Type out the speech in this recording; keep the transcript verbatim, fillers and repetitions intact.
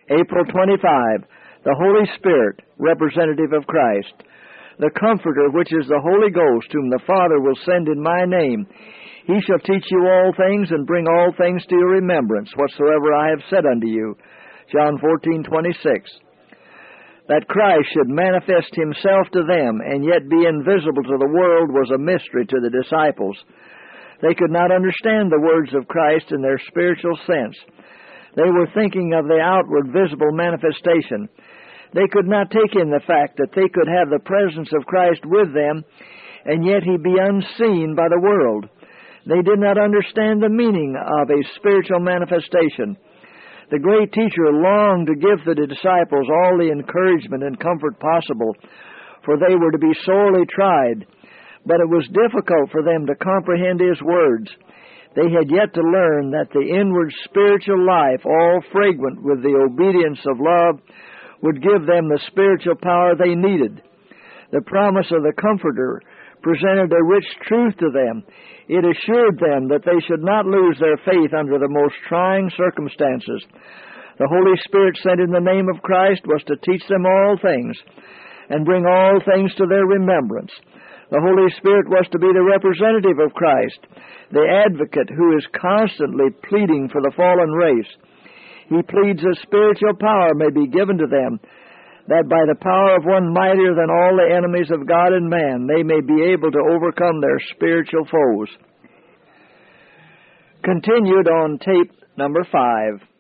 April twenty-fifth, the Holy Spirit, representative of Christ. The Comforter, which is the Holy Ghost, whom the Father will send in my name. He shall teach you all things, and bring all things to your remembrance, whatsoever I have said unto you. John fourteen twenty-six. That Christ should manifest himself to them, and yet be invisible to the world, was a mystery to the disciples. They could not understand the words of Christ in their spiritual sense. They were thinking of the outward visible manifestation. They could not take in the fact that they could have the presence of Christ with them, and yet he be unseen by the world. They did not understand the meaning of a spiritual manifestation. The great teacher longed to give the disciples all the encouragement and comfort possible, for they were to be sorely tried. But it was difficult for them to comprehend his words. They had yet to learn that the inward spiritual life, all fragrant with the obedience of love, would give them the spiritual power they needed. The promise of the Comforter presented a rich truth to them. It assured them that they should not lose their faith under the most trying circumstances. The Holy Spirit sent in the name of Christ was to teach them all things and bring all things to their remembrance. The Holy Spirit was to be the representative of Christ, the advocate who is constantly pleading for the fallen race. He pleads that spiritual power may be given to them, that by the power of one mightier than all the enemies of God and man, they may be able to overcome their spiritual foes. Continued on tape number five.